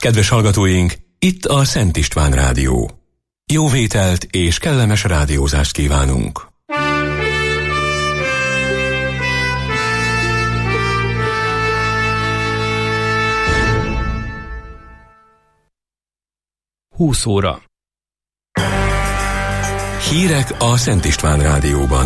Kedves hallgatóink, itt a Szent István Rádió. Jó vételt és kellemes rádiózást kívánunk! Húsz óra. Hírek a Szent István Rádióban.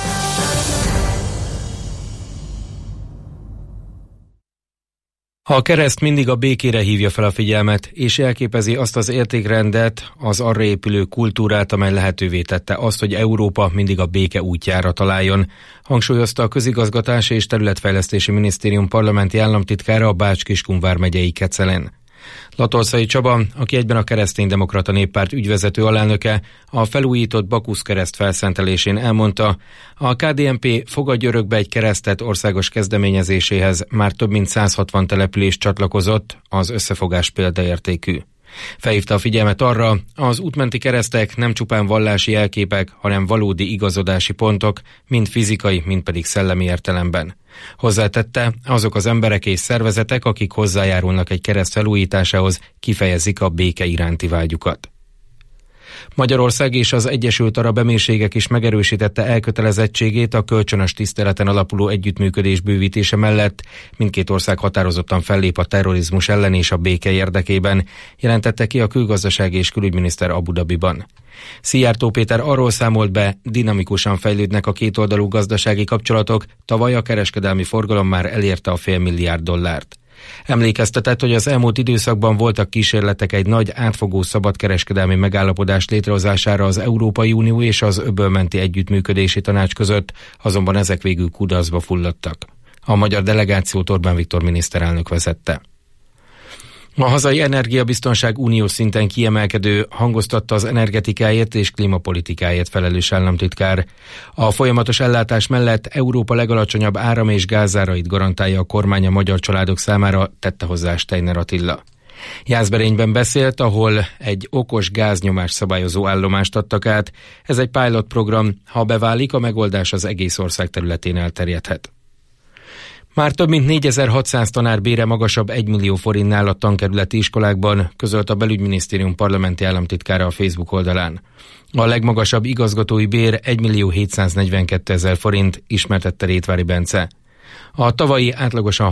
A kereszt mindig a békére hívja fel a figyelmet, és jelképezi azt az értékrendet, az arra épülő kultúrát, amely lehetővé tette azt, hogy Európa mindig a béke útjára találjon, hangsúlyozta a Közigazgatási és Területfejlesztési Minisztérium parlamenti államtitkára a Bács-Kiskun vármegyei Kecelen. Latolszai Csaba, aki egyben a Kereszténydemokrata Néppárt ügyvezető alelnöke, a felújított Bakusz-kereszt felszentelésén elmondta, a KDNP fogadj örökbe egy keresztet országos kezdeményezéséhez már több mint 160 település csatlakozott, az összefogás példaértékű. Felhívta a figyelmet arra, az útmenti keresztek nem csupán vallási jelképek, hanem valódi igazodási pontok, mind fizikai, mind pedig szellemi értelemben. Hozzátette, azok az emberek és szervezetek, akik hozzájárulnak egy kereszt felújításához, kifejezik a béke iránti vágyukat. Magyarország és az Egyesült Arab Emírségek is megerősítette elkötelezettségét a kölcsönös tiszteleten alapuló együttműködés bővítése mellett. Mindkét ország határozottan fellép a terrorizmus ellen és a béke érdekében, jelentette ki a külgazdasági és külügyminiszter Abu Dhabiban. Szijjártó Péter arról számolt be, dinamikusan fejlődnek a kétoldalú gazdasági kapcsolatok, tavaly a kereskedelmi forgalom már elérte a $500 milliárd. Emlékeztetett, hogy az elmúlt időszakban voltak kísérletek egy nagy átfogó szabadkereskedelmi megállapodás létrehozására az Európai Unió és az Öböl-menti Együttműködési Tanács között, azonban ezek végül kudarcba fulladtak. A magyar delegációt Orbán Viktor miniszterelnök vezette. A hazai energiabiztonság uniós szinten kiemelkedő, hangoztatta az energetikáért és klímapolitikáért felelős államtitkár. A folyamatos ellátás mellett Európa legalacsonyabb áram- és gázárait garantálja a kormány a magyar családok számára, tette hozzá Steiner Attila. Jászberényben beszélt, ahol egy okos gáznyomás szabályozó állomást adtak át. Ez egy pilot program, ha beválik, a megoldás az egész ország területén elterjedhet. Már több mint 4600 tanár bére magasabb 1 millió forintnál a tankerületi iskolákban, közölt a Belügyminisztérium parlamenti államtitkára a Facebook oldalán. A legmagasabb igazgatói bér 1.742.000 forint, ismertette Rétvári Bence. A tavalyi átlagosan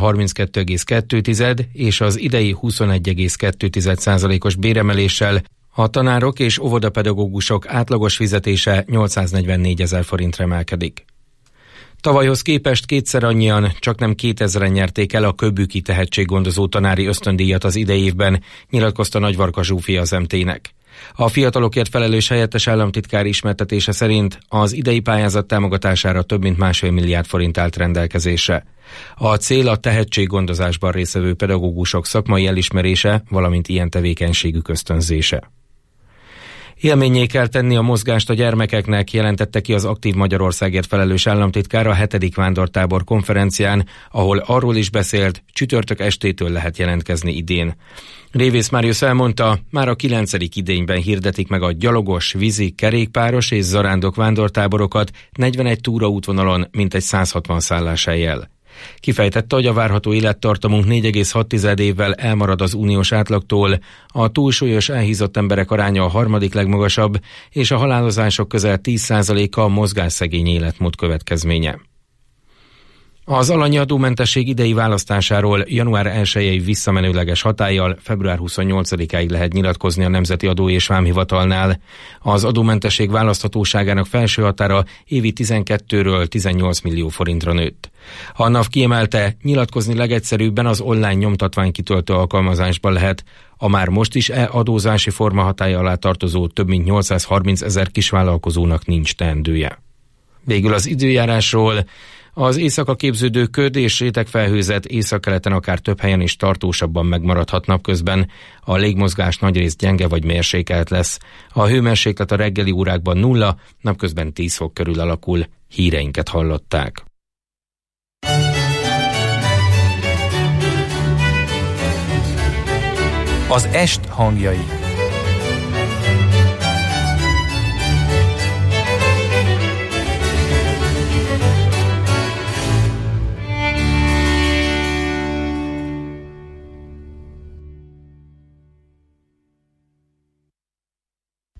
32,2 és az idei 21,2%-os béremeléssel a tanárok és óvodapedagógusok átlagos fizetése 844.000 forintra emelkedik. Tavalyhoz képest kétszer annyian, csaknem 2000-en nyerték el a Köbüki tehetséggondozó tanári ösztöndíjat az idei évben, nyilatkozta Nagyvarka Zsófia az MT-nek. A fiatalokért felelős helyettes államtitkár ismertetése szerint az idei pályázat támogatására több mint 1,5 milliárd forint állt rendelkezésre. A cél a tehetséggondozásban résztvevő pedagógusok szakmai elismerése, valamint ilyen tevékenységük ösztönzése. Élménnyé kell tenni a mozgást a gyermekeknek, jelentette ki az Aktív Magyarországért felelős államtitkár a 7. vándortábor konferencián, ahol arról is beszélt, csütörtök estétől lehet jelentkezni idén. Révész Máriusz elmondta, már a 9. idényben hirdetik meg a gyalogos, vízi, kerékpáros és zarándok vándortáborokat 41 túraútvonalon, mintegy 160 szálláshelyjel. Kifejtette, hogy a várható élettartamunk 4,6 évvel elmarad az uniós átlagtól, a túlsúlyos elhízott emberek aránya a 3. legmagasabb, és a halálozások közel 10%-a a mozgásszegény életmód következménye. Az alanyi adómentesség idei választásáról január 1-i visszamenőleges hatállyal február 28-áig lehet nyilatkozni a Nemzeti Adó és Vámhivatalnál. Az adómentesség választhatóságának felső határa évi 12-ről 18 millió forintra nőtt. A NAV kiemelte, nyilatkozni legegyszerűbben az online nyomtatványkitöltő alkalmazásban lehet. A már most is adózási forma hatálya alá tartozó több mint 830 000 kisvállalkozónak nincs teendője. Végül az időjárásról. Az éjszaka képződő köd és rétegfelhőzet északkeleten akár több helyen is tartósabban megmaradhat napközben. A légmozgás nagyrészt gyenge vagy mérsékelt lesz. A hőmérséklet a reggeli órákban 0, napközben 10 fok körül alakul. Híreinket hallották. Az est hangjai.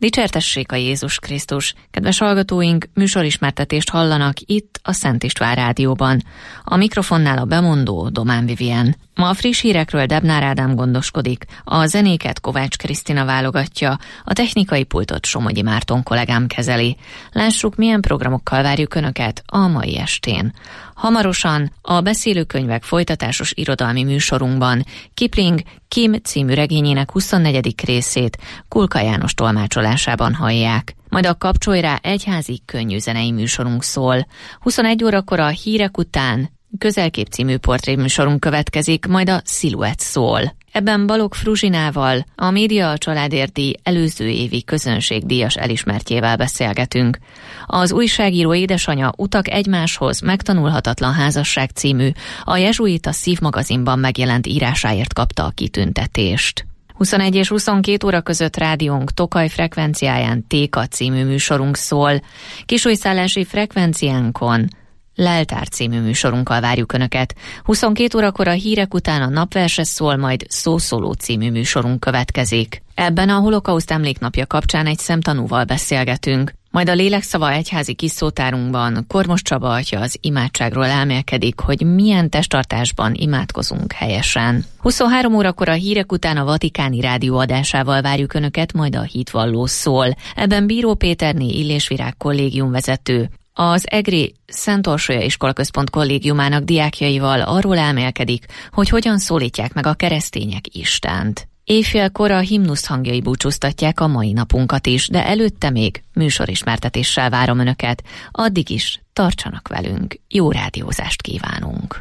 Dicsértessék a Jézus Krisztus! Kedves hallgatóink, műsorismertetést hallanak itt a Szent István Rádióban. A mikrofonnál a bemondó Domán Vivien. Ma a friss hírekről Debnár Ádám gondoskodik, a zenéket Kovács Krisztina válogatja, a technikai pultot Somogyi Márton kollégám kezeli. Lássuk, milyen programokkal várjuk Önöket a mai estén. Hamarosan a beszélőkönyvek folytatásos irodalmi műsorunkban Kipling Kim című regényének 24. részét Kulka János tolmácsolásában hallják. Majd a Kapcsolj rá egyházi könnyűzenei műsorunk szól. 21 órakor a hírek után Közelkép című portréműsorunk következik, majd a Sziluett szól. Ebben Balogh Fruzsinával, a Média a Családért díj előző évi közönségdíjas elismertjével beszélgetünk. Az újságíró édesanyja Utak egymáshoz, megtanulhatatlan házasság című, a Jezsuita Szívmagazinban megjelent írásáért kapta a kitüntetést. 21 és 22 óra között rádiónk Tokaj frekvenciáján Téka című műsorunk szól. Kisújszállási frekvenciánkon Leltár című műsorunkkal várjuk Önöket. 22 órakor a hírek után a Napverse szól, majd Szószóló című műsorunk következik. Ebben a Holokauszt emléknapja kapcsán egy szemtanúval beszélgetünk. Majd a Lélekszava egyházi kiszótárunkban Kormos Csaba atya az imádságról elmélkedik, hogy milyen testtartásban imádkozunk helyesen. 23 órakor a hírek után a Vatikáni Rádió adásával várjuk Önöket, majd a Hitvalló szól. Ebben Bíró Péterné Illésvirág kollégium vezető az EGRI Szent Orsolya Iskolaközpont kollégiumának diákjaival arról elmélkedik, hogy hogyan szólítják meg a keresztények Istent. Éjfélkor a himnusz hangjai búcsúztatják a mai napunkat is, de előtte még műsorismertetéssel várom Önöket. Addig is tartsanak velünk, jó rádiózást kívánunk!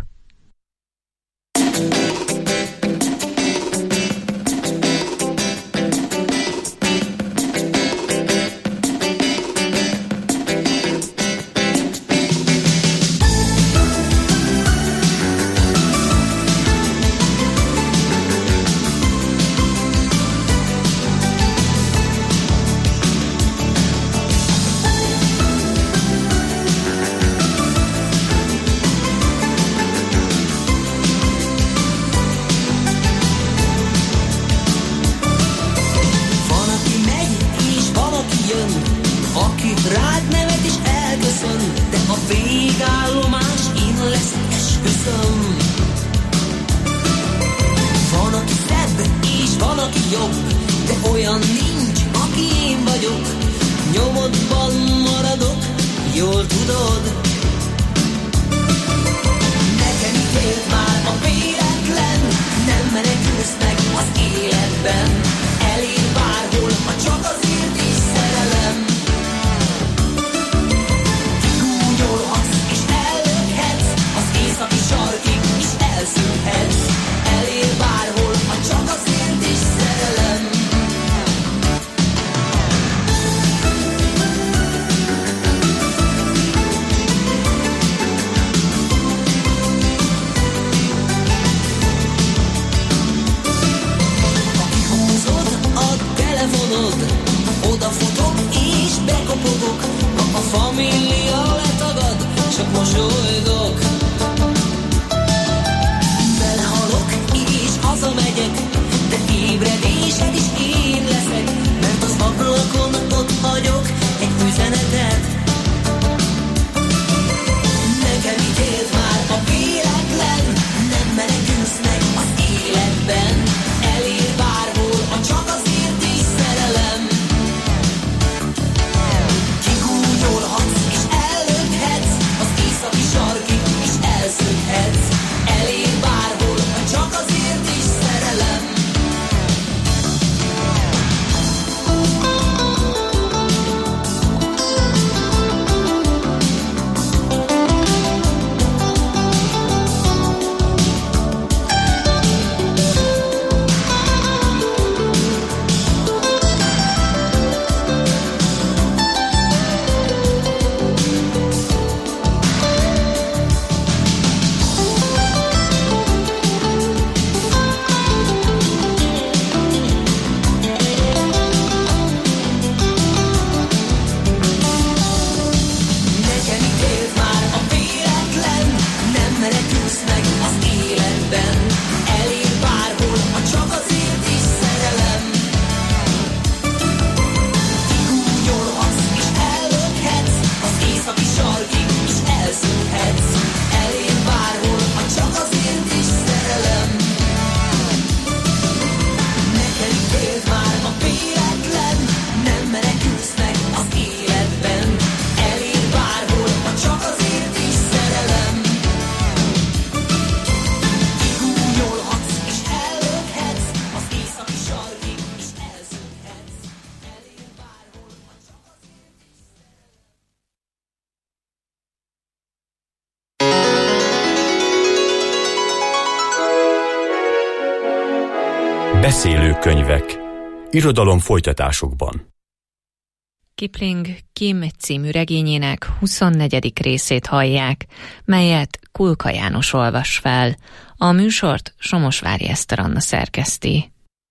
Beszélő könyvek. Irodalom folytatásokban. Kipling Kim című regényének 24. részét hallják, melyet Kulka János olvas fel. A műsort Somosvári Eszter Anna szerkeszti.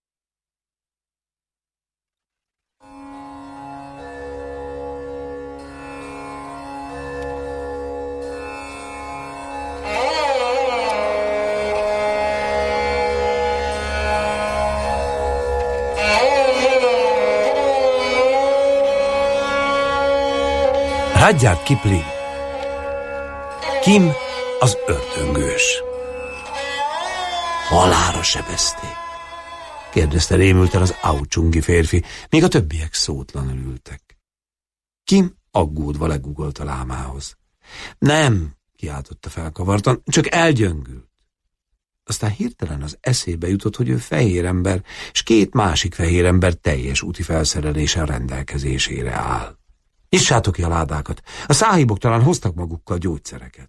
Rudyard Kipling. Kim az ördöngős. Halálra sebezték? Kérdezte rémülten az aucsungi férfi, míg a többiek szótlanul ültek. Kim aggódva legugolt a lámához. Nem, kiáltotta felkavartan, csak elgyöngült. Aztán hirtelen az eszébe jutott, hogy ő fehér ember, és két másik fehér ember teljes úti felszerelése rendelkezésére áll. Nyissátok ki a ládákat, a száhibok talán hoztak magukkal gyógyszereket.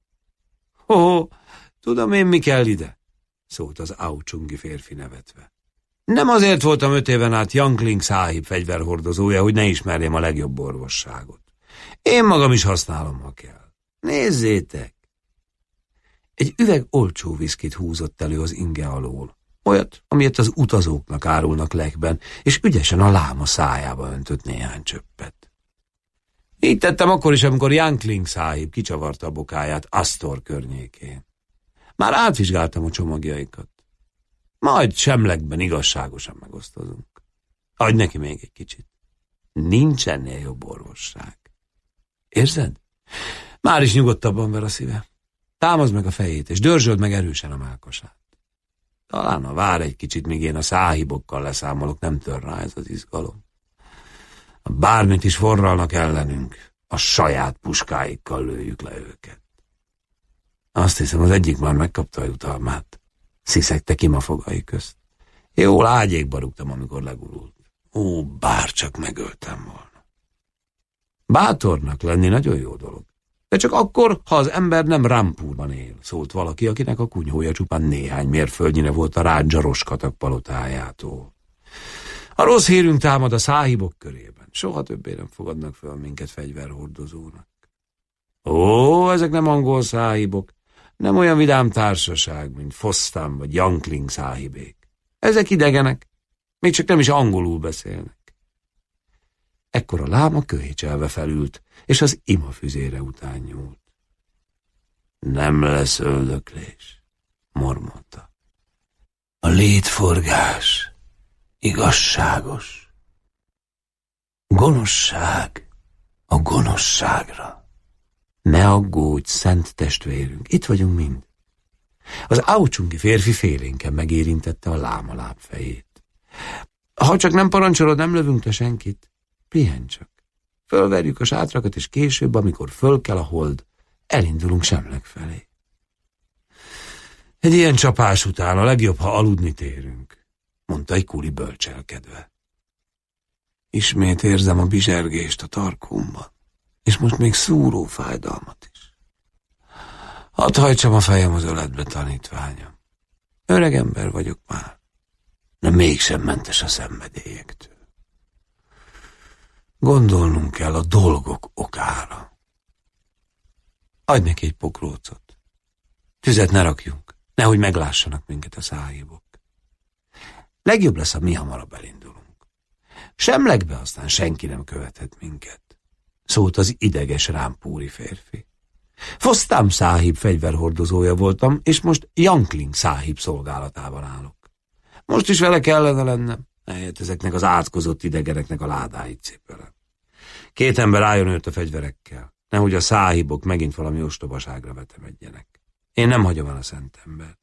Tudom én, mi kell ide, szólt az aucsungi férfi nevetve. Nem azért voltam 5 éven át Yankling száhib fegyverhordozója, hogy ne ismerjem a legjobb orvosságot. Én magam is használom, ha kell. Nézzétek! Egy üveg olcsó viszkit húzott elő az inge alól. Olyat, amilyet az utazóknak árulnak Lechben, és ügyesen a láma szájába öntött néhány csöppet. Így tettem akkor is, amikor Yankling száhib kicsavarta a bokáját Astor környékén. Már átvizsgáltam a csomagjaikat. Majd semlegben igazságosan megosztozunk. Adj neki még egy kicsit. Nincs ennél jobb orvosság. Érzed? Már is nyugodtabban ver a szíve. Támazd meg a fejét, és dörzsöld meg erősen a mellkasát. Talán ha vár egy kicsit, míg én a száhibokkal leszámolok, nem tör rá ez az izgalom. Bármit is forralnak ellenünk, a saját puskáikkal lőjük le őket. Azt hiszem, az egyik már megkapta a jutalmát. Sziszegte Kim a fogai közt. Jól ágyékba rúgtam, amikor legurult. Bárcsak megöltem volna. Bátornak lenni nagyon jó dolog. De csak akkor, ha az ember nem Rampurban él, szólt valaki, akinek a kunyhója csupán néhány mérföldnyire volt a Rádzsa Roskatak palotájától. A rossz hírünk támad a száhibok körében. Soha többé nem fogadnak fel minket fegyverhordozónak. Ezek nem angol száhibok, nem olyan vidám társaság, mint Fosztán vagy Yankling száhibék. Ezek idegenek, még csak nem is angolul beszélnek. Ekkor a láma köhécselve felült, és az imafüzére után nyúlt. Nem lesz öldöklés, mormolta. A létforgás igazságos. Gonoszság a gonoszságra. Ne aggódj, szent testvérünk, itt vagyunk mind. Az aucsungi férfi félénken megérintette a láma lábfejét. Ha csak nem parancsolod, nem lövünk le senkit. Pihenj csak. Fölverjük a sátrakat, és később, amikor fölkel a hold, elindulunk Semleg felé. Egy ilyen csapás után a legjobb, ha aludni térünk, mondta egy kuli bölcselkedve. Ismét érzem a bizsergést a tarkómban, és most még szúró fájdalmat is. Hadd hajtsam a fejem az öletbe, tanítványom. Öreg ember vagyok már, de mégsem mentes a szenvedélyektől. Gondolnunk kell a dolgok okára. Adj neki egy pokrócot. Tüzet ne rakjunk, nehogy meglássanak minket a száhibok. Legjobb lesz, ha mi hamarabb elindulunk. Semlegbe aztán senki nem követhet minket, szólt az ideges rámpúri férfi. Fosztám száhib fegyverhordozója voltam, és most Yankling száhib szolgálatában állok. Most is vele kellene lennem, ehelyett ezeknek az átkozott idegeneknek a ládáit cipelem. 2 ember álljon őt a fegyverekkel, nehogy a száhibok megint valami ostobaságra vetemedjenek. Én nem hagyom el a szent embert.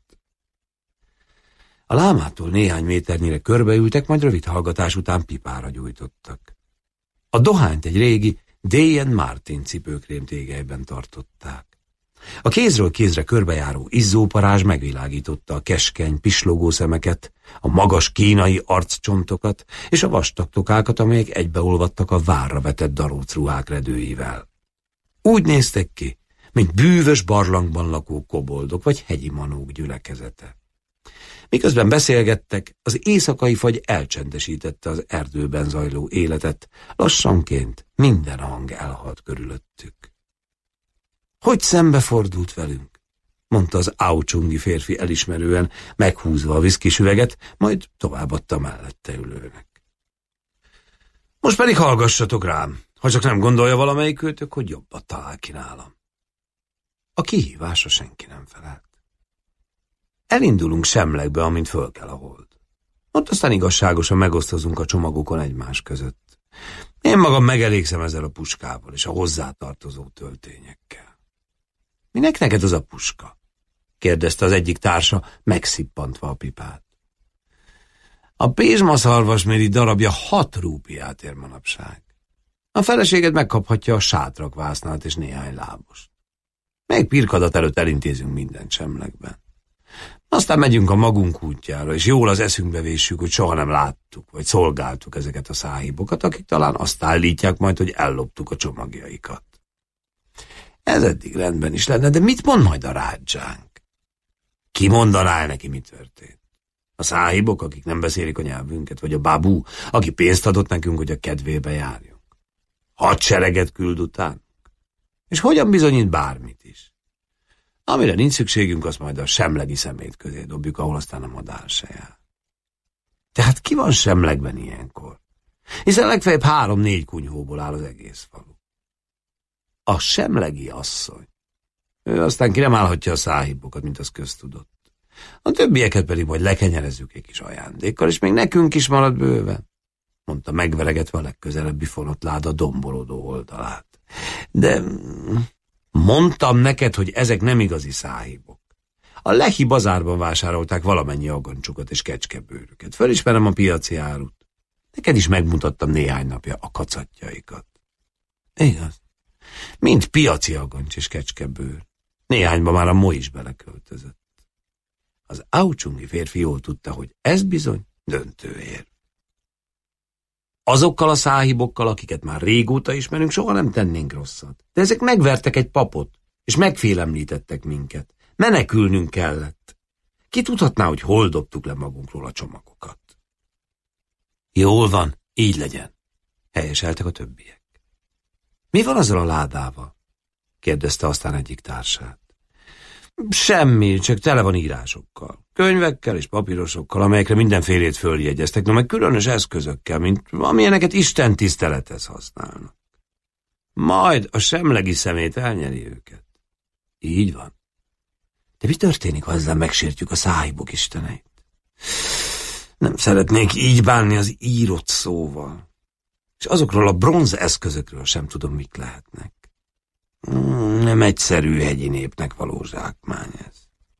A lámától néhány méternyire körbeültek, majd rövid hallgatás után pipára gyújtottak. A dohányt egy régi D.N. Martin cipőkrém tégelyben tartották. A kézről kézre körbejáró izzóparázs megvilágította a keskeny, pislogó szemeket, a magas kínai arccsontokat és a vastag tokákat, amelyek egybeolvadtak a várra vetett darócruhák redőivel. Úgy néztek ki, mint bűvös barlangban lakó koboldok vagy hegyi manók gyülekezete. Miközben beszélgettek, az éjszakai fagy elcsendesítette az erdőben zajló életet, lassanként minden hang elhalt körülöttük. Hogy szembefordult velünk? Mondta az aucsungi férfi elismerően, meghúzva a viszkis üveget, majd továbbadta mellette ülőnek. Most pedig hallgassatok rám, ha csak nem gondolja valamelyikőtök, hogy jobbat talál ki nálam. A kihívásra senki nem felelt. Elindulunk Semlegbe, amint föl kell a hold. Ott aztán igazságosan megosztozunk a csomagokon egymás között. Én magam megelégszem ezzel a puskával és a hozzátartozó töltényekkel. Minek neked az a puska? Kérdezte az egyik társa, megszippantva a pipát. A pézsmaszarvasméri darabja 6 rúpiát ér manapság. A feleséged megkaphatja a sátrakvásznát és néhány lábost. Még pirkadat előtt elintézünk mindent Semlegben. Aztán megyünk a magunk útjára, és jól az eszünkbe véssük, hogy soha nem láttuk, vagy szolgáltuk ezeket a száhíbokat, akik talán azt állítják majd, hogy elloptuk a csomagjaikat. Ez eddig rendben is lenne, de mit mond majd a rádzsánk? Ki mondaná el neki, mi történt? A száhibok, akik nem beszélik a nyelvünket, vagy a babú, aki pénzt adott nekünk, hogy a kedvébe járjunk? Hadsereget küld utánunk? És hogyan bizonyít bármit is? Amire nincs szükségünk, azt majd a semlegi szemét közé dobjuk, ahol aztán a madár se jár. Tehát ki van Semlegben ilyenkor? Hiszen legfeljebb 3-4 kunyhóból áll az egész falu. A semlegi asszony. Ő aztán ki nem állhatja a száhíbokat, mint az köztudott. A többieket pedig majd lekenyerezzük egy kis ajándékkal, és még nekünk is marad bőven, mondta megveregetve a legközelebbi fonott láda dombolodó oldalát. De mondtam neked, hogy ezek nem igazi száhíbok. A Lehi bazárban vásárolták valamennyi agancsukat és kecskebőrüket. Fölismerem a piaci árut. Neked is megmutattam néhány napja a kacatjaikat. Igaz? Mind piaci agancs és kecskebőr. Néhányba már a Mo is beleköltözött. Az aucsungi férfi jól tudta, hogy ez bizony döntő ér. Azokkal a száhibokkal, akiket már régóta ismerünk, soha nem tennénk rosszat. De ezek megvertek egy papot, és megfélemlítettek minket. Menekülnünk kellett. Ki tudhatná, hogy hol dobtuk le magunkról a csomagokat? Jól van, így legyen, helyeseltek a többiek. Mi van azzal a ládával? Kérdezte aztán egyik társát. Semmi, csak tele van írásokkal. Könyvekkel és papírosokkal, amelyekre mindenfélét följegyeztek, meg különös eszközökkel, mint amilyeneket Isten tisztelethez használnak. Majd a semlegi szemét elnyeri őket. Így van. De mi történik, ha ezzel megsértjük a száhibok isteneit? Nem szeretnék így bánni az írott szóval. És azokról a bronz eszközökről sem tudom, mik lehetnek. Nem egyszerű hegyi népnek való zsákmány ez.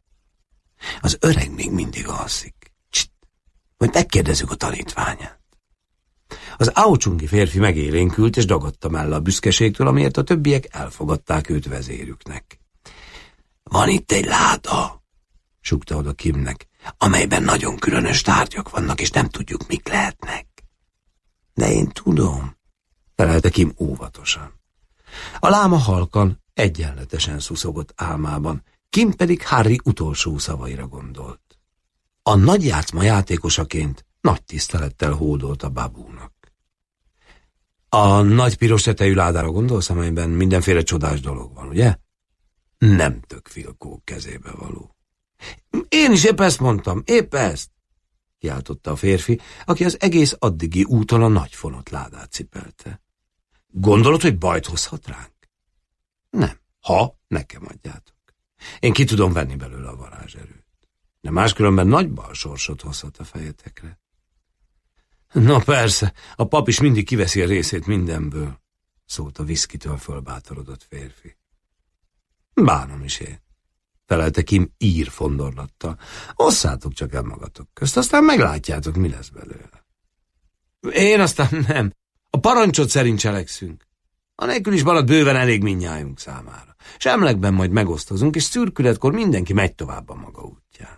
Az öreg még mindig alszik. Majd megkérdezzük a tanítványát. Az aucsungi férfi megélénkült, és dagadta mellé a büszkeségtől, amiért a többiek elfogadták őt vezérüknek. Van itt egy láda, sukta oda Kimnek, amelyben nagyon különös tárgyak vannak, és nem tudjuk, mik lehetnek. De én tudom, felelte Kim óvatosan. A láma halkan, egyenletesen szuszogott álmában, Kim pedig Harry utolsó szavaira gondolt. A nagy játszma játékosaként nagy tisztelettel hódolt a babúnak. A nagy piros tetejű ládára gondolsz, amelyben mindenféle csodás dolog van, ugye? Nem tökfilkók kezébe való. Én is épp ezt mondtam, épp ezt, kiáltotta a férfi, aki az egész addigi úton a nagy fonott ládát cipelte. Gondolod, hogy bajt hozhat ránk? Nem, ha nekem adjátok. Én ki tudom venni belőle a varázserőt. De máskülönben nagy balsorsot hozhat a fejetekre. Na persze, a pap is mindig kiveszi a részét mindenből, szólt a viszkitől fölbátorodott férfi. Bánom is én, felelte Kim ír fondorlattal. Osszátok csak el magatok közt, aztán meglátjátok, mi lesz belőle. Én aztán nem. A parancsot szerint cselekszünk. Anélkül is marad bőven elég mindnyájunk számára. Semlegben majd megosztozunk, és szürkületkor mindenki megy tovább a maga útján.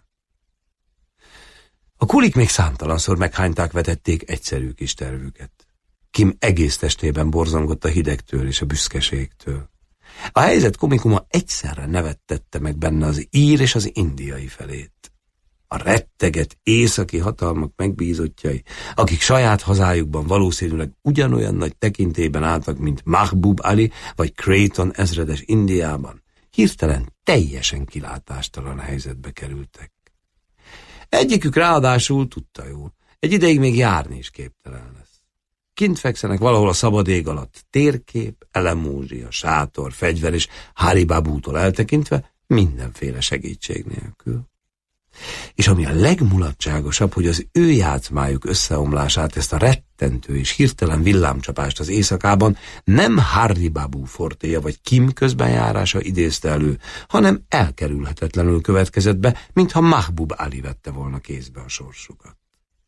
A kulik még számtalanszor meghányták vetették egyszerű kis tervüket. Kim egész testében borzongott a hidegtől és a büszkeségtől. A helyzet komikuma egyszerre nevettette meg benne az ír és az indiai felét. A retteget északi hatalmak megbízottjai, akik saját hazájukban valószínűleg ugyanolyan nagy tekintélyben álltak, mint Mahbub Ali vagy Creighton ezredes Indiában, hirtelen teljesen kilátástalan helyzetbe kerültek. Egyikük ráadásul tudta jól, egy ideig még járni is képtelen lesz. Kint fekszenek valahol a szabad ég alatt, térkép, elemózsia, sátor, fegyver és Hari Babútól eltekintve mindenféle segítség nélkül. És ami a legmulatságosabb, hogy az ő játszmájuk összeomlását, ezt a rettentő és hirtelen villámcsapást az éjszakában nem Hari Babu fortéja vagy Kim közbenjárása idézte elő, hanem elkerülhetetlenül következett be, mintha Mahbub Ali vette volna kézbe a sorsukat.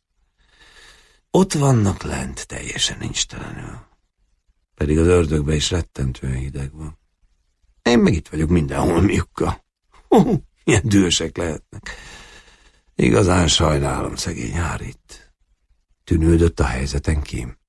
Ott vannak lent, teljesen nincstelenül. Pedig az ördögbe is rettentően hideg van. Én meg itt vagyok mindenhol miukkal. Milyen dühösek lehetnek. Igazán sajnálom szegény Harit. Tűnődött a helyzeten Kim.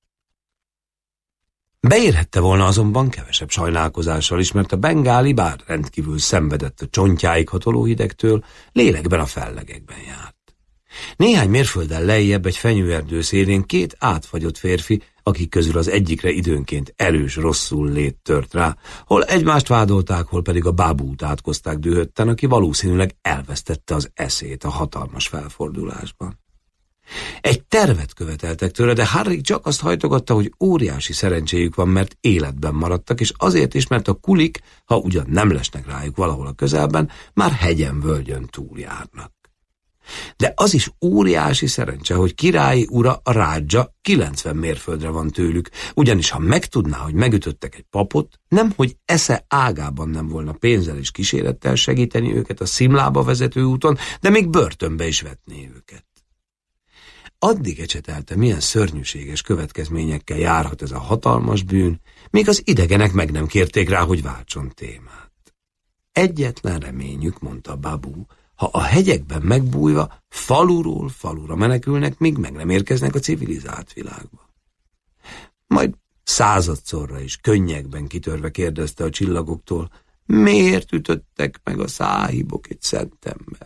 Beérhette volna azonban kevesebb sajnálkozással is, mert a bengáli, bár rendkívül szenvedett a csontjáig hatoló hidegtől, lélekben a fellegekben járt. Néhány mérfölddel lejjebb egy fenyőerdő szélén két átfagyott férfi, akik közül az egyikre időnként erős rosszul lét tört rá, hol egymást vádolták, hol pedig a Babút átkozták dühötten, aki valószínűleg elvesztette az eszét a hatalmas felfordulásban. Egy tervet követeltek tőle, de Harry csak azt hajtogatta, hogy óriási szerencséjük van, mert életben maradtak, és azért is, mert a kulik, ha ugyan nem lesnek rájuk valahol a közelben, már hegyen-völgyön túljárnak. De az is óriási szerencse, hogy királyi ura, a rádzsa 90 mérföldre van tőlük, ugyanis ha megtudná, hogy megütöttek egy papot, nemhogy esze ágában nem volna pénzzel és kísérettel segíteni őket a Szimlába vezető úton, de még börtönbe is vetné őket. Addig ecsetelte, milyen szörnyűséges következményekkel járhat ez a hatalmas bűn, míg az idegenek meg nem kérték rá, hogy váltson témát. Egyetlen reményük, mondta Babu, ha a hegyekben megbújva faluról falura menekülnek, míg meg nem érkeznek a civilizált világba. Majd századszorra is könnyekben kitörve kérdezte a csillagoktól, miért ütöttek meg a száhibok egy szent embert?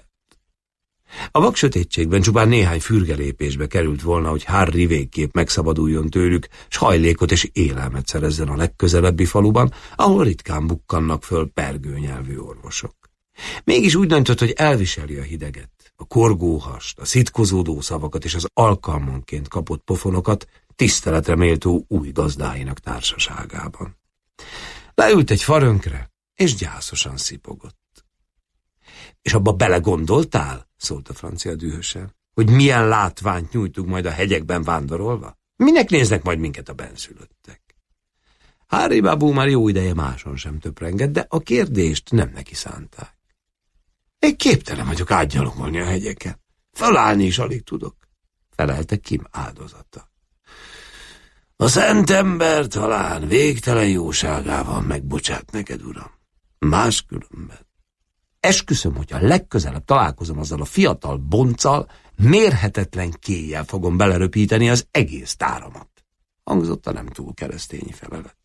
A vaksötétségben csupán néhány fürgelépésbe került volna, hogy Harry végképp megszabaduljon tőlük, s hajlékot és élelmet szerezzen a legközelebbi faluban, ahol ritkán bukkannak föl pergőnyelvű orvosok. Mégis úgy döntött, hogy elviseli a hideget, a korgóhast, a szitkozódó szavakat és az alkalmanként kapott pofonokat tiszteletre méltó új gazdáinak társaságában. Leült egy farönkre, és gyászosan szipogott. És abba belegondoltál? Szólt a francia dühösen, hogy milyen látványt nyújtunk majd a hegyekben vándorolva? Minek néznek majd minket a benszülöttek? Hari Babu már jó ideje máson sem töprengett, de a kérdést nem neki szánták. Én képtelen vagyok átgyalogolni a hegyeken. Felállni is alig tudok, felelte Kim áldozata. A szent ember talán végtelen jóságával megbocsát neked, uram. Máskülönben. Esküszöm, hogy a legközelebb találkozom azzal a fiatal bonccal, mérhetetlen kéjjel fogom beleröpíteni az egész táramat. Hangzott a nem túl keresztényi felelet.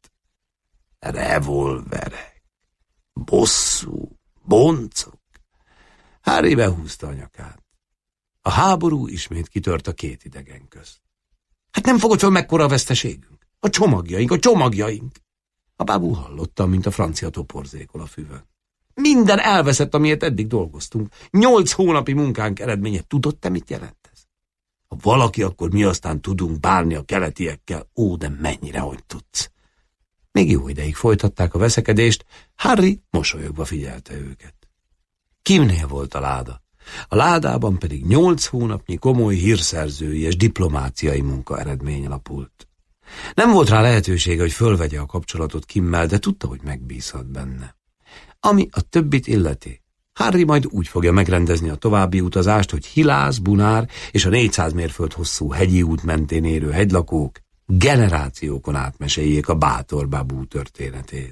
Revolverek, bosszú, boncok. Harry behúzta a nyakát. A háború ismét kitört a két idegen közt. Hát nem fogod föl mekkora a veszteségünk? A csomagjaink. A Babu hallotta, mint a francia toporzékol a füvön. Minden elveszett, amiért eddig dolgoztunk. 8 hónapi munkánk eredménye. Tudod te, mit jelent ez? Ha valaki, akkor mi aztán tudunk bánni a keletiekkel. Ó, de mennyire, hogy tudsz. Még jó ideig folytatták a veszekedést, Harry mosolyogva figyelte őket. Kimnél volt a láda. A ládában pedig 8 hónapnyi komoly hírszerzői és diplomáciai munka eredmény lapult. Nem volt rá lehetősége, hogy fölvegye a kapcsolatot Kimmel, de tudta, hogy megbízhat benne. Ami a többit illeti, Harry majd úgy fogja megrendezni a további utazást, hogy Hilász, Bunár és a 400 mérföld hosszú hegyi út mentén érő hegylakók generációkon átmeséljék a bátor Babu történetét.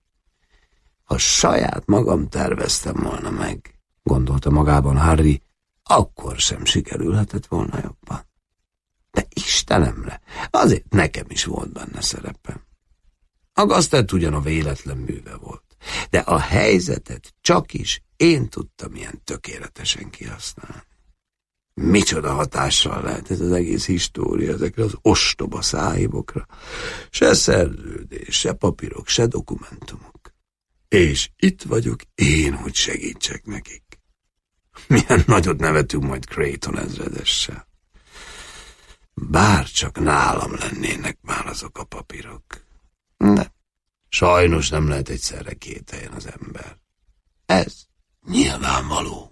Ha saját magam terveztem volna meg, gondolta magában Harry, akkor sem sikerülhetett volna jobban. De Istenemre, azért nekem is volt benne szerepem. A Gaztett ugyan a véletlen műve volt, de a helyzetet csak is én tudtam ilyen tökéletesen kihasználni. Micsoda hatással lehet ez az egész história ezekre az ostoba száhibokra. Se szerződés, se papírok, se dokumentumok. És itt vagyok én, hogy segítsek nekik. Milyen nagyot nevetünk majd Creighton ezredessel. Bár csak nálam lennének már azok a papírok. De sajnos nem lehet egyszerre két helyen az ember. Ez nyilvánvaló.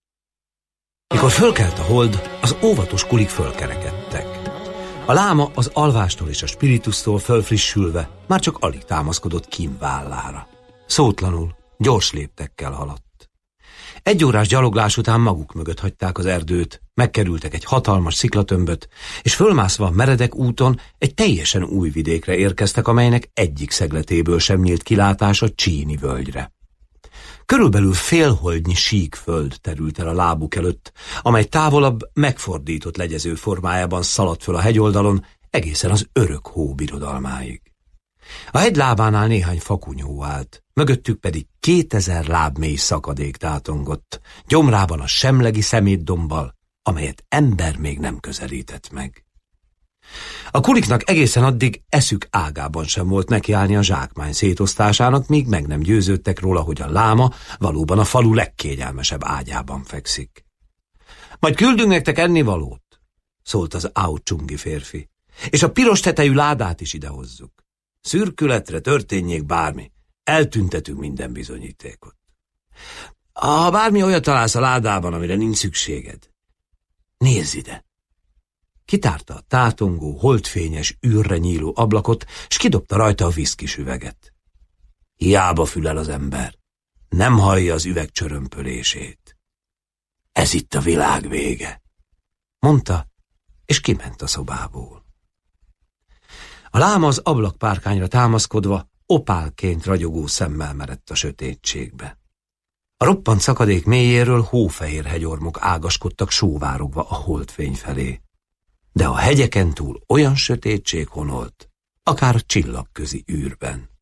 Mikor fölkelt a hold, az óvatos kulik fölkerekedtek. A láma az alvástól és a spiritusztól fölfrissülve már csak alig támaszkodott Kim vállára. Szótlanul, gyors léptekkel haladt. 1 órás gyaloglás után maguk mögött hagyták az erdőt, megkerültek egy hatalmas sziklatömböt, és fölmászva a meredek úton egy teljesen új vidékre érkeztek, amelynek egyik szegletéből sem nyílt kilátás a Csíni völgyre. Körülbelül félholdnyi sík föld terült el a lábuk előtt, amely távolabb megfordított legyező formájában szaladt föl a hegyoldalon egészen az örök hó birodalmáig. A hegy lábánál néhány fakunyhó állt, mögöttük pedig 2000 láb mély szakadék tátongott, gyomrában a semlegi szemétdombbal, amelyet ember még nem közelített meg. A kuliknak egészen addig eszük ágában sem volt nekiállni a zsákmány szétosztásának, míg meg nem győződtek róla, hogy a láma valóban a falu legkényelmesebb ágyában fekszik. Majd küldünk nektek ennivalót, szólt az Ao-Chungi férfi, és a piros tetejű ládát is idehozzuk. Szürkületre történjék bármi, eltüntetünk minden bizonyítékot. Ha bármi olyat találsz a ládában, amire nincs szükséged, nézz ide! Kitárta a tátongó, holdfényes, űrre nyíló ablakot, s kidobta rajta a viszkis üveget. Hiába fülel az ember, nem hallja az üveg csörömpölését. Ez itt a világ vége, mondta, és kiment a szobából. A láma az ablakpárkányra támaszkodva opálként ragyogó szemmel merett a sötétségbe. A roppant szakadék mélyéről hófehér hegyormok ágaskodtak sóvárogva a holdfény felé. De a hegyeken túl olyan sötétség honolt, akár a csillagközi űrben.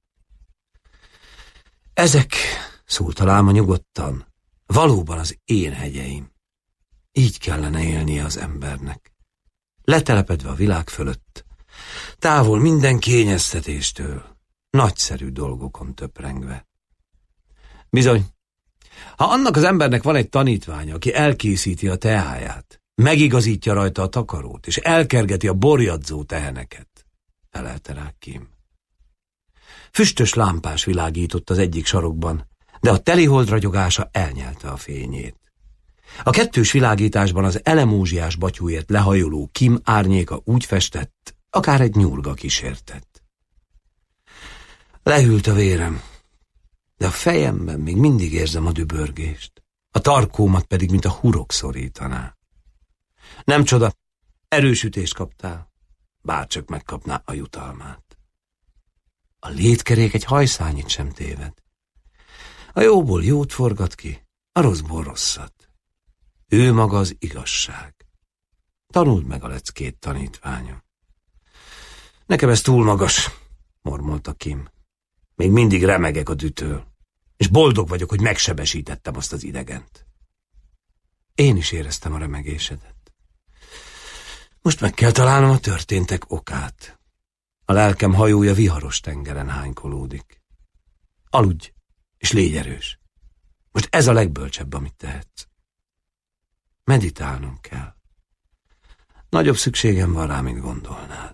Ezek, szólt a láma nyugodtan, valóban az én hegyeim. Így kellene élnie az embernek. Letelepedve a világ fölött, távol minden kényeztetéstől, nagyszerű dolgokon töprengve. Bizony, ha annak az embernek van egy tanítványa, aki elkészíti a teáját, megigazítja rajta a takarót, és elkergeti a borjadzó teheneket, felelte rá Kim. Füstös lámpás világított az egyik sarokban, de a telihold ragyogása elnyelte a fényét. A kettős világításban az elemózsiás batyúért lehajoló Kim árnyéka úgy festett, akár egy nyurga kísértett. Lehűlt a vérem, de a fejemben még mindig érzem a dübörgést, a tarkómat pedig, mint a hurok szorítaná. Nem csoda, erősütést kaptál, bárcsak megkapná a jutalmát. A létkerék egy hajszányit sem téved. A jóból jót forgat ki, a rosszból rosszat. Ő maga az igazság. Tanuld meg a leckét, tanítványom. Nekem ez túl magas, mormolta Kim. Még mindig remegek a dühtől, és boldog vagyok, hogy megsebesítettem azt az idegent. Én is éreztem a remegésedet. Most meg kell találnom a történtek okát. A lelkem hajója viharos tengeren hánykolódik. Aludj, és légy erős. Most ez a legbölcsebb, amit tehetsz. Meditálnom kell. Nagyobb szükségem van rá, mint gondolnád.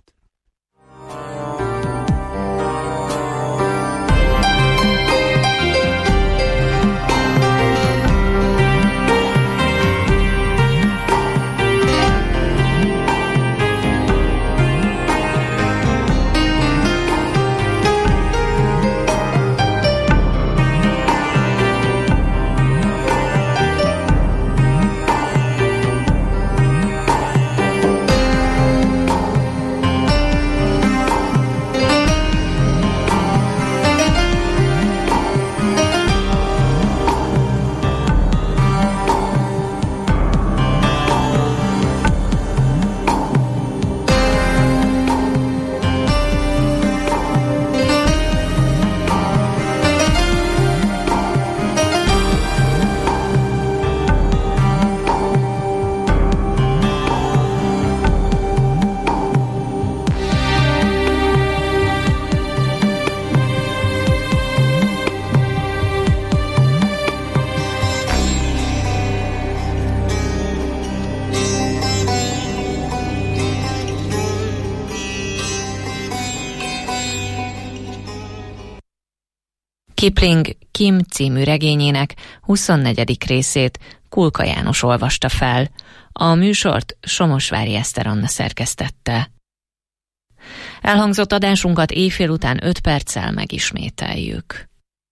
Kipling Kim című regényének 24. részét Kulka János olvasta fel. A műsort Somosvári Eszter Anna szerkesztette. Elhangzott adásunkat éjfél után 5 perccel megismételjük.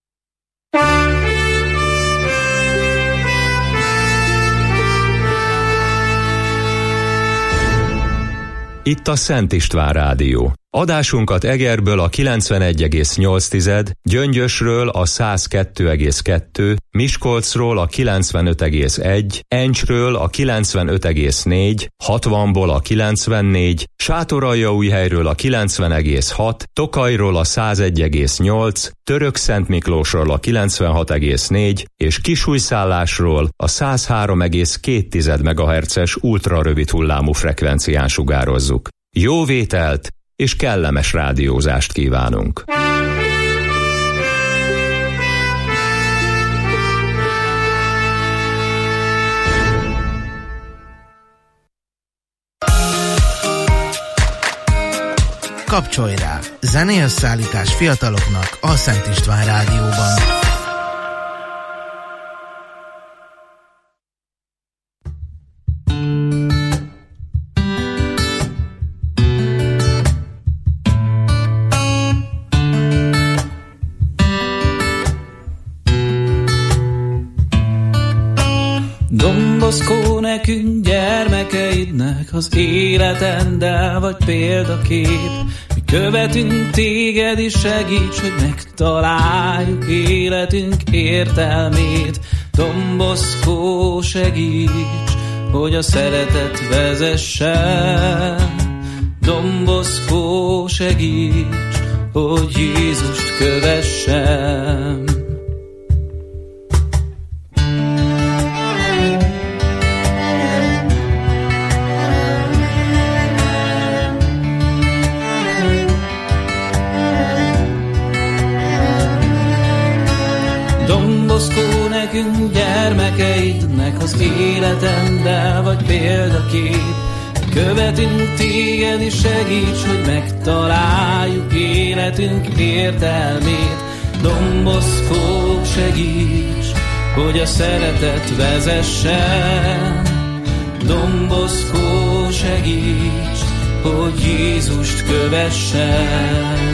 Itt a Szent István Rádió. Adásunkat Egerből a 91,8, Gyöngyösről a 102,2, Miskolcról a 95,1, Encsről a 95,4, 60-ból a 94, Sátoraljaújhelyről a 90,6, Tokajról a 101,8, Törökszentmiklósról a 96,4 és Kisújszállásról a 103,2 MHz-es ultrarövid hullámú frekvencián sugározzuk. Jó vételt és kellemes rádiózást kívánunk! Kapcsolj rá! Zenéösszállítás fiataloknak a Szent István Rádióban. Dombozkó nekünk, gyermekeidnek, az életendel vagy példakép. Mi követünk téged, és segíts, hogy megtaláljuk életünk értelmét. Dombozkó, segíts, hogy a szeretet vezessen. Dombozkó, segíts, hogy Jézust kövessem. Dombozkó nekünk, gyermekeidnek, az életendel vagy példakép. Követünk téged, és segíts, hogy megtaláljuk életünk értelmét. Dombozkó, segíts, hogy a szeretet vezessen. Dombozkó, segíts, hogy Jézust kövessen.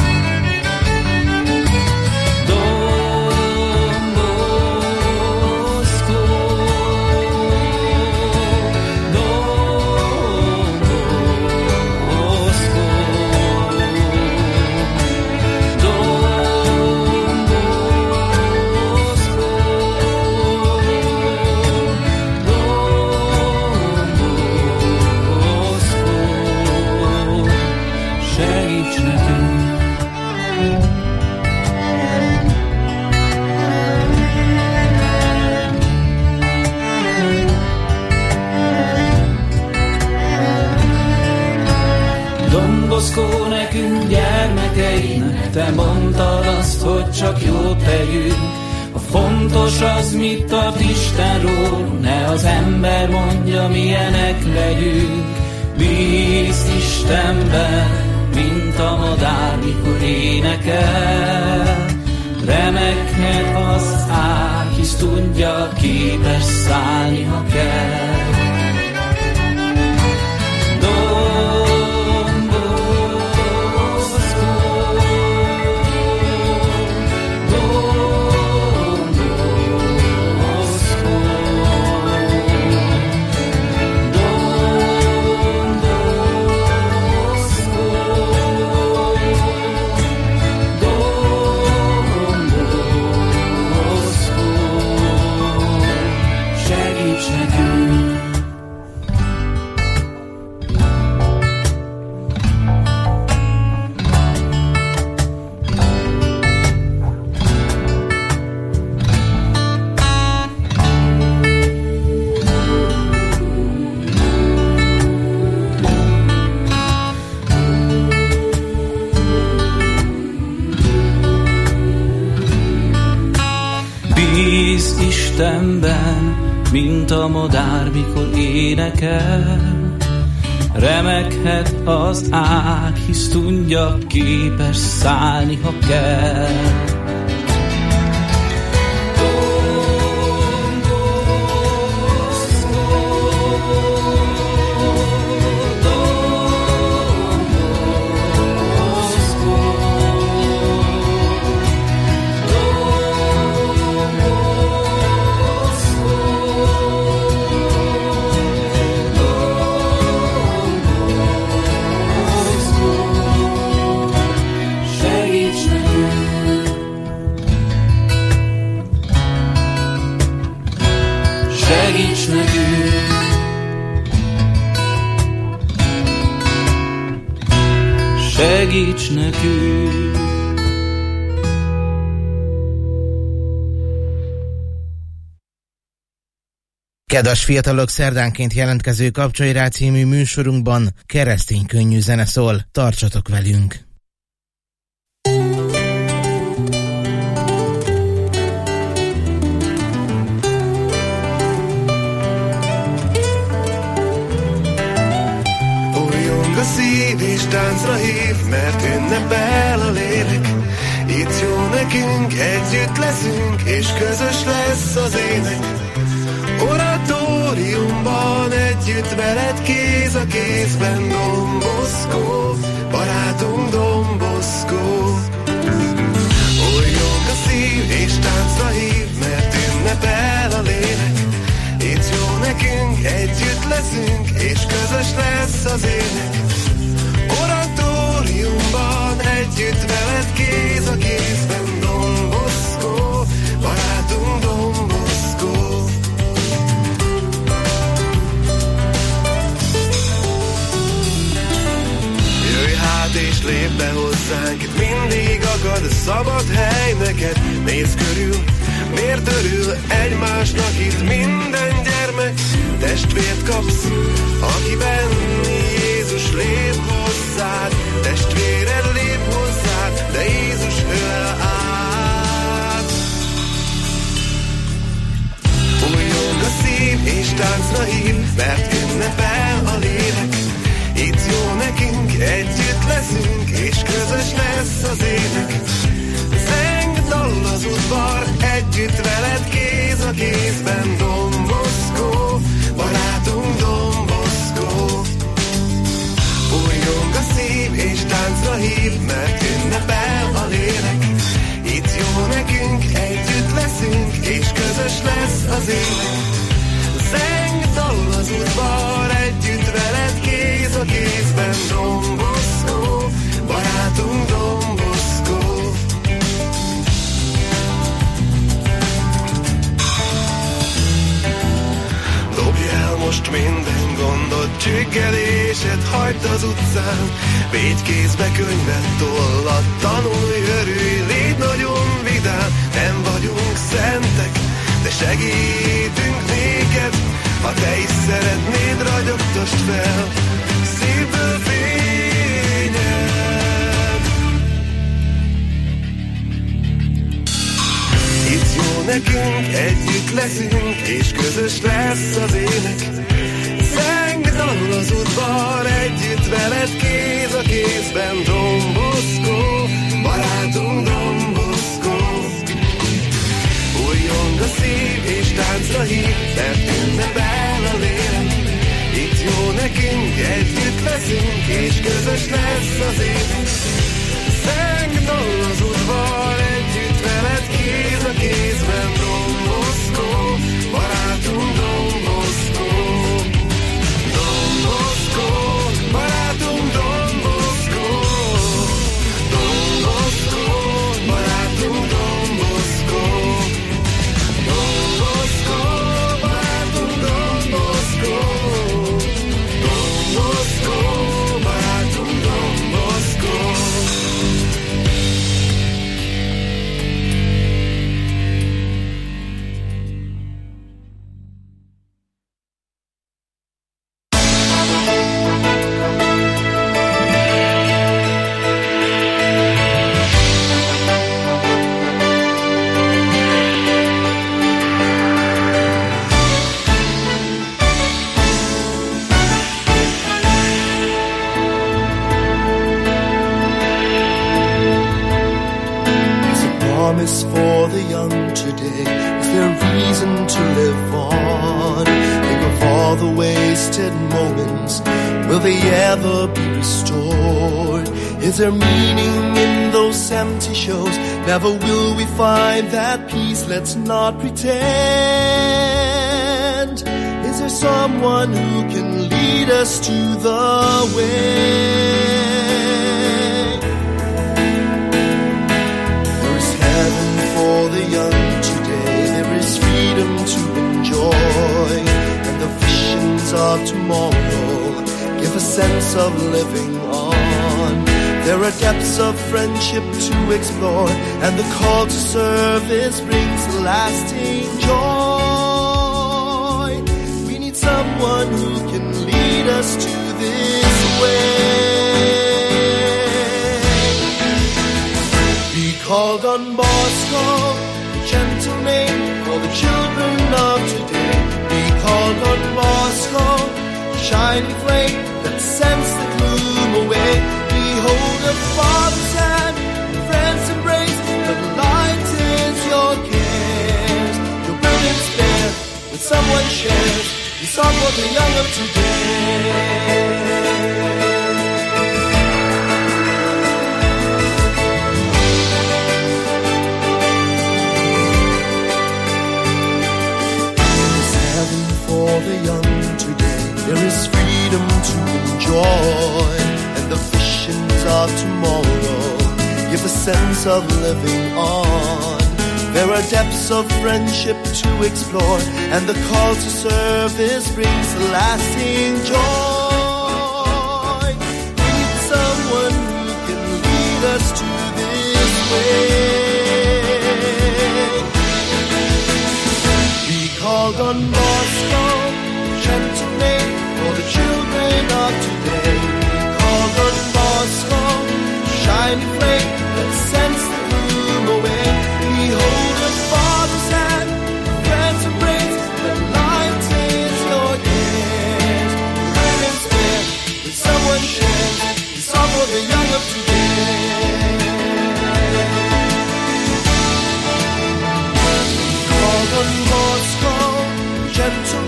Dombozkó nekünk, gyermekeinknek, te mondtad azt, hogy csak jót tegyünk. A fontos az, mit tart Istenről, ne az ember mondja, milyenek legyünk. Bízz Istenben, mint a madár, mikor énekel. Remeknek az ág, hisz tudja, képes szállni, ha kell. Bízz Istenben, mint a madár, mikor énekel. Remeghet az ág, hisz tudja, képes szállni, ha kell. segíts nekünk. Kedves fiatalok, szerdánként jelentkező Kapcsolj rá című műsorunkban keresztény könnyű zene szól. Tartsatok velünk! Újjong a szív és táncra hív, mert ünnepel a lélek. Itt jó nekünk, együtt leszünk, és közös lesz az ének. Oratóriumban együtt veled kéz a kézben, Don Bosco, barátunk Don Bosco. Újjong a szív és táncra hív, mert ünnepel a lélek. Itt jó nekünk, együtt leszünk, és közös lesz az ének. Oratóriumban együtt veled kéz a kézben, Don Bosco, barátunk Don Bosco. És lépj be hozzánk, itt mindig akad szabad hely neked. Nézz körül, miért örül egymásnak itt minden gyermek? Testvért kapsz, akiben Jézus lép hozzád. Testvéred lép hozzád, de Jézus öl át. Újjong a szív és táncra hív, mert ünnepel a lélek. Itt jó nekünk, együtt leszünk, és közös lesz az ének. Zeng, dal az udvar, együtt veled kéz a kézben, Don Bosco, barátunk Don Bosco. Újjong a szív és táncra hív, mert ünnepel a lélek. Itt jó nekünk, együtt leszünk, és közös lesz az ének. Zeng, dal az udvar, együtt veled kéz a kézben, Don Bosco, barátunk Don Bosco. Dobj el most minden gondot, csüggedésed, hagyd az utcán. Védj kézbe könyvet, tollat, tanulj, örülj, légy nagyon vidám. Nem vagyunk szentek, de segítünk néked. Ha te is szeretnéd, ragyogtasd fel szívből fényed. Itt jó nekünk, együtt leszünk, és közös lesz az ének. Zeng, dal az udvar, együtt veled kéz a kézben, Don Bosco, barátunk Don Bosco. Újjong a szív és táncra hív, mert ünnepel a lélek. Itt jó nekünk, együtt leszünk, és közös lesz az ének. Zeng, dal az udvar, együtt veled kéz a kézben, Don Bosco, barátunk Don Bosco. Don Bosco, barátunk Don Bosco. Don Bosco, barátunk Don Bosco. Don Bosco, barátunk Don Bosco. Don Bosco, barátunk Don Bosco. Promise for the young today. Is there reason to live on? Think of all the wasted moments. Will they ever be restored? Is there meaning in those empty shows? Never will we find that peace. Let's not pretend. Is there someone who can lead us to the way? For the young today, there is freedom to enjoy, and the visions of tomorrow give a sense of living on. There are depths of friendship to explore, and the call to service brings lasting joy. We need someone who can lead us to this way. Be called on Bosco, the gentle name for the children of today. Be called on Bosco, shining flame that sends the gloom away. Behold the Father's hand, friends embrace, but light is your cares. Your brilliance there, when someone shares, the song for the young of today. For the young today, there is freedom to enjoy, and the visions of tomorrow give a sense of living on. There are depths of friendship to explore, and the call to service brings lasting joy. We need someone who can lead us to this way. Be called on Bosco, gentle name for the children of today. Be called on Bosco, shining flame that sends the gloom away. Behold the Father's hand, friends embrace, the light is your gaze. Brilliance there, when someone shares, the song for the young of today. Be called on Bosco, gentle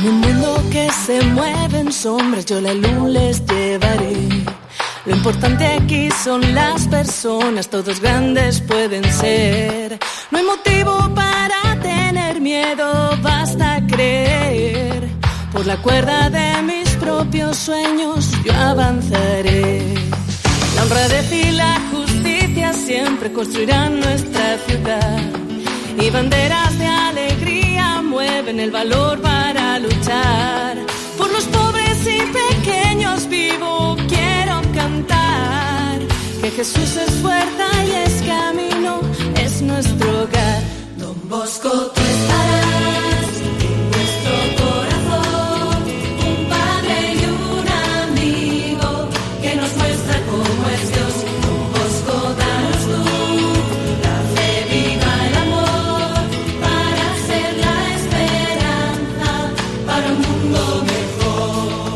En un mundo que se mueve en sombras, yo la luz les llevaré. Lo importante aquí son las personas, todos grandes pueden ser. No hay motivo para tener miedo, basta creer. Por la cuerda de mis propios sueños yo avanzaré. La honradez y la justicia siempre construirán nuestra ciudad. Y banderas de alegría mueven el valor para luchar. Por los pobres y pequeños vivo, quiero cantar. Que Jesús es fuerza y es camino, es nuestro hogar. Don Bosco, tú estarás en nuestro corazón. Un padre y un amigo que nos muestra cómo es Dios. Don Bosco, danos tú la fe, viva el amor, para ser la esperanza para un mundo mejor.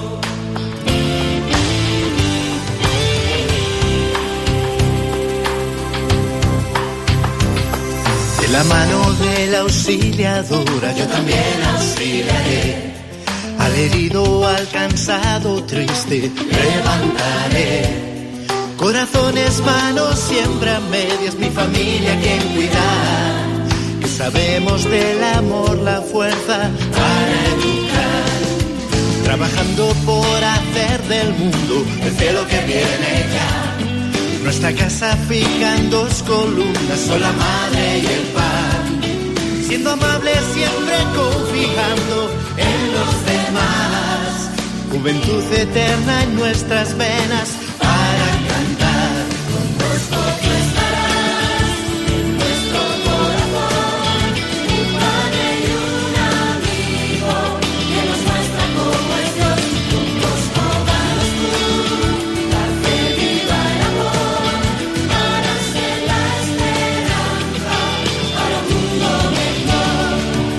De la mano de la auxiliadora yo también auxiliaré. Al herido, al cansado, triste, levantaré. Corazones, manos, siempre a medias, mi familia quien cuidar. Que sabemos del amor, la fuerza para educar. Trabajando por hacer del mundo el cielo que viene ya. Nuestra casa fija en 2 columnas, son la madre y el pan. Siendo amables siempre confiando en los demás. Juventud eterna en nuestras venas para cantar. Con Bosco tú estarás en nuestro corazón. Un padre y un amigo que nos muestra cómo es Dios. Con Bosco danos tú la fe, viva el amor, para ser la esperanza para un mundo mejor.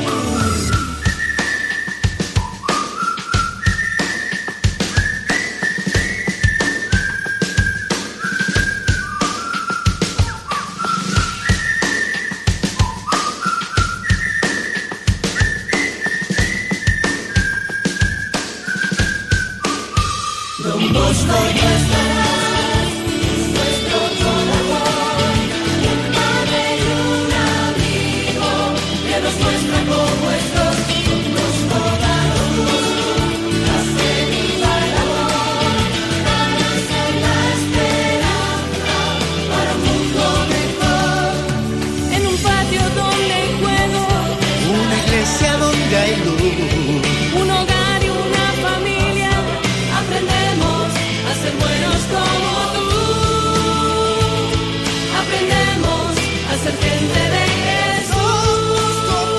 Don Bosco tú estarás en nuestro corazón. Un padre y un amigo que nos muestra cómo es Dios. Don Bosco danos tú la fe, viva el amor, para ser la esperanza para un mundo mejor. En un patio donde hay juego, una iglesia donde hay luz. un hogar y una familia, aprendemos a ser buenos como tú. Aprendemos a ser gente de Jesús. Como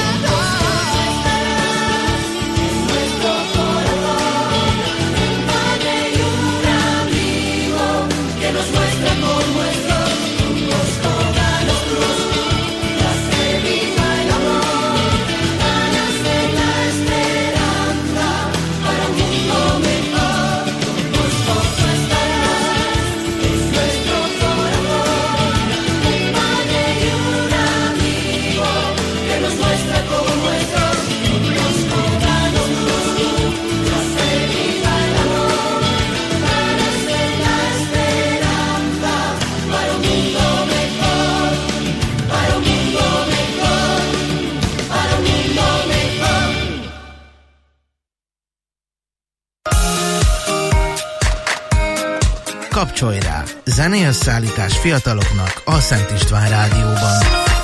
estarás en nuestro corazón. Un padre y un amigo que nos muestra cómo es Dios. Don Bosco danos luz, la fe, viva el amor, para ser la esperanza para un mundo mejor. Don Bosco tú estarás en nuestro corazón. Un padre y un amigo que nos muestra cómo es Dios. Don Bosco danos luz, la fe, viva el amor, para ser la esperanza para un mundo mejor, para un mundo mejor, para un mundo mejor. Kapcsolj rá! Zenélyszállítás fiataloknak a Szent István Rádióban.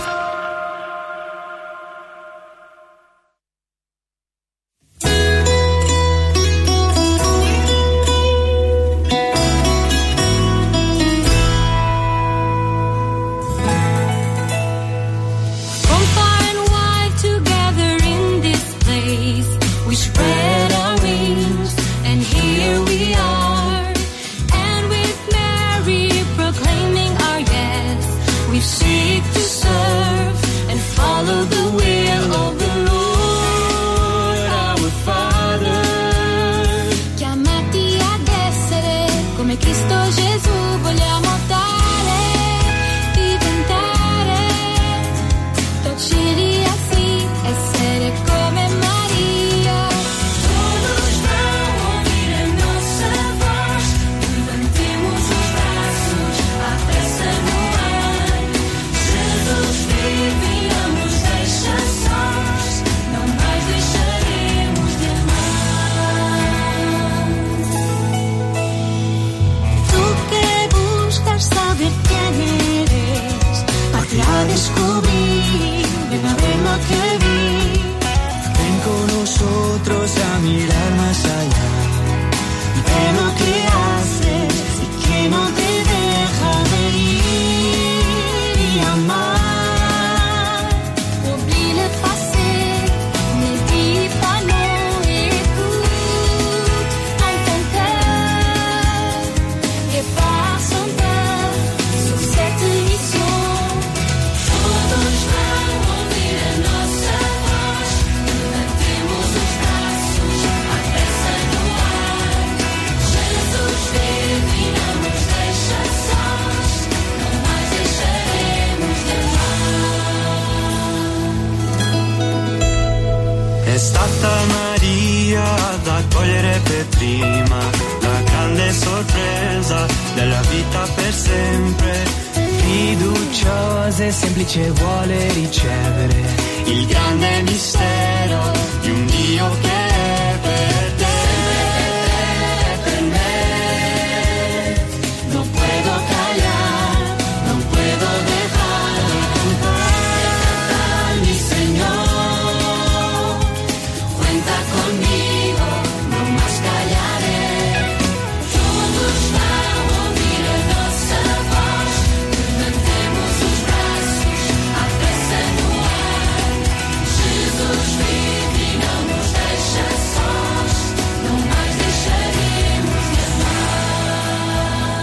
From far and wide together in this place, we spread our wings, and here we are. And with Mary proclaiming our yes, we seek to serve and follow the will of the Lord our Father. Chiamati ad essere come Cristo Gesù, vogliamo dare, diventare docili, sì, essere come Maria. Beata Maria, d'accogliere per prima la grande sorpresa della vita per sempre. Fiduciosa e semplice vuole ricevere il grande mistero di un Dio che è per te. Per me, non puedo callar, non puedo dejar de cantar, mi Señor. Cuenta conmigo, no más callaré. Todos vão ouvir a nossa voz. Levantemos os braços, a pressa no ar. Jesus vive e não nos deixa sós. Não mais deixaremos de amar.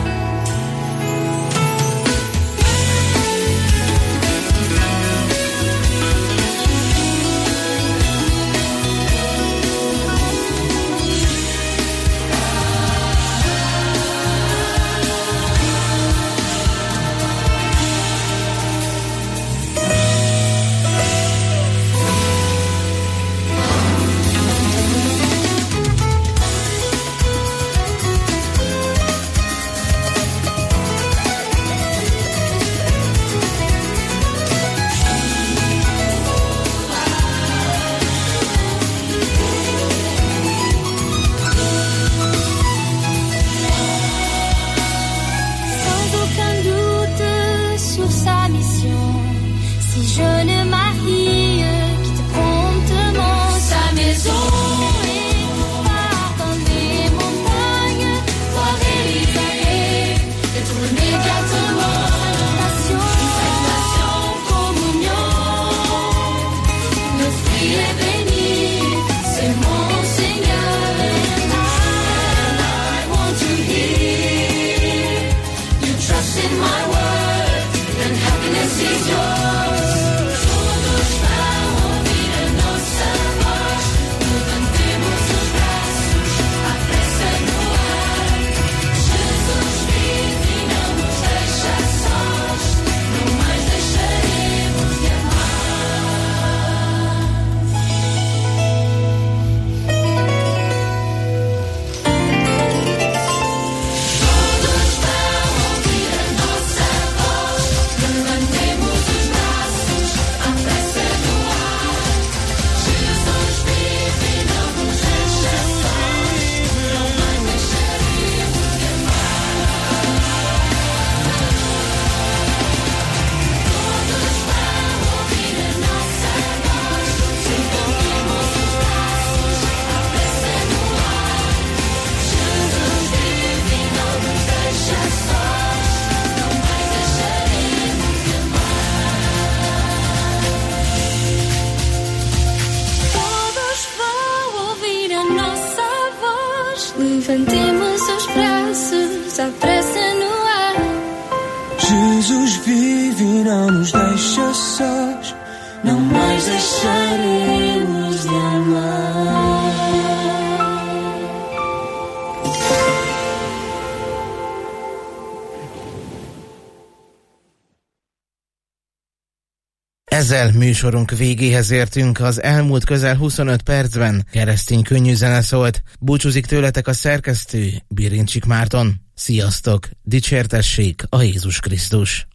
Sans aucun doute sur sa mission, si jeune Marie quitte promptement sa maison et part dans les montagnes, voir Élisabeth être immédiatement salutation, communion. Le fruit est béni, c'est mon Seigneur. And I want to hear you trust in my word, and happiness is yours. Todos vão ouvir a nossa voz. Levantemos os braços, a pressa no ar. Jesus vive e não nos deixa sós. Não mais deixaremos de amar. Todos vão ouvir a nossa voz. Levantemos os braços, a pressa no ar. Jesus vive e não nos deixa sós. Não mais deixaremos de amar. Todos vão ouvir a nossa voz. Levantemos os braços, a pressa no ar. Jesus vive e não nos deixa sós. Não mais deixaremos de Todos vão ouvir a nossa voz. Levantemos os braços, a pressa no ar. Jesus vive e não nos deixa sós. Não mais deixaremos de amar. Ezzel műsorunk végéhez értünk, az elmúlt közel 25 percben keresztény könnyű zene szólt. Búcsúzik tőletek a szerkesztő, Birincsik Márton. Sziasztok! Dicsértessék a Jézus Krisztus!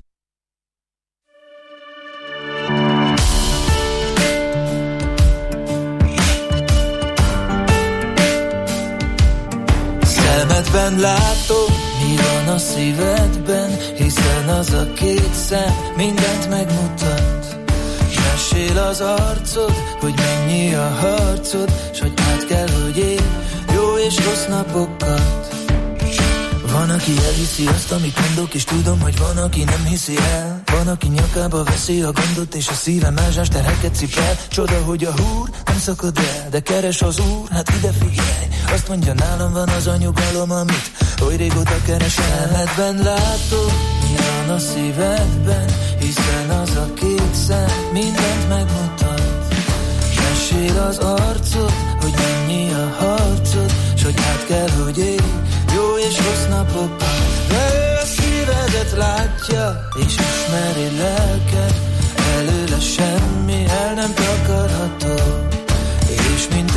Szemedben látom, mi van a szívedben, hiszen az a két szem mindent megmutat. Mesél az arcod, hogy mennyi a harcod, s hogy át kell, hogy élj jó és rossz napokat. Van, aki elhiszi azt, amit mondok, és tudom, hogy van, aki nem hiszi el. Van, aki nyakába veszi a gondot, és a szíve mázsás terheket cipel. Csoda, hogy a húr nem szakad el, de keres az Úr, hát ide figyelj. Azt mondja, nálam van az a nyugalom, amit oly régóta keresel. Szemedben látom, mi van a szívedben, hiszen az a két szem mindent megmutat. Mesél az arcod, hogy mennyi a harcod, s hogy át kell, hogy élj jó és rossz napokban. De ő a szívedet látja, és ismeri lelked, előle semmi el nem takarható.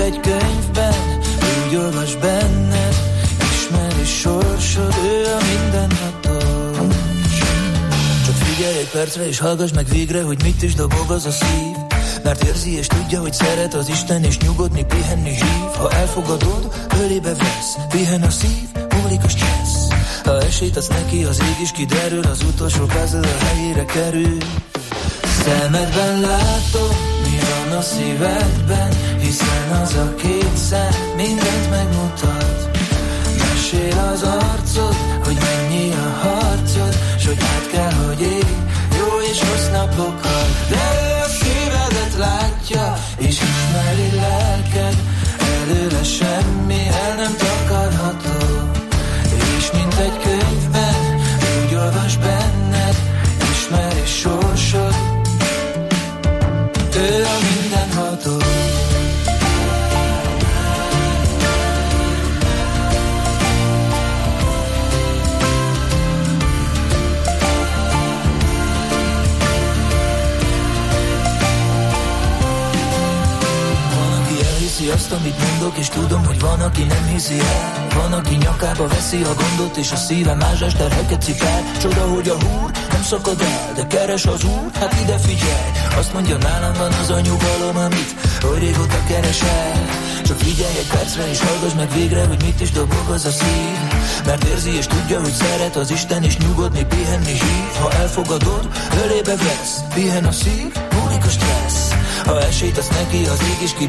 egy könyvben, úgy olvas benned, ismeri sorsod, ő a mindenható. Csak figyelj egy percre és hallgass meg végre, hogy mit is dobog az a szív. Mert érzi és tudja, hogy szeret az Isten, és nyugodni, pihenni hív. Ha elfogadod, ölébe vesz, pihen a szív, múlik a stressz. Ha esélyt adsz neki, az ég is kiderül, az utolsó puzzle a helyére kerül. Szemedben látom, mi van a szívedben, hiszen az a két szem mindent megmutat. Mesél az arcod, hogy mennyi a harcod, s hogy át kell, hogy ég jó és rossz napokat. De ő a szívedet látja, és ismeri lelked, előle semmi el nem takarható. És mint egy könyvben, úgy olvas benned, ismeri sorsod, ő a mindenható. Hiszi azt, amit mondok, és tudom, hogy van, aki nem hiszi el. Van, aki nyakába veszi a gondot, és a szíve mázsás terheket cipel. Csoda, hogy a húr nem szakad el, de keres az úr, hát ide figyelj. Azt mondja, nálam van az a nyugalom, amit oly régóta keresel. Csak figyelj egy percre, és hallgass meg végre, hogy mit is dobog az a szív. Mert érzi és tudja, hogy szeret az Isten, és nyugodni, pihenni hív. Ha elfogadod, ölébe vesz, pihen a szív, múlik a stressz. Ha esélyt adsz neki, az ég is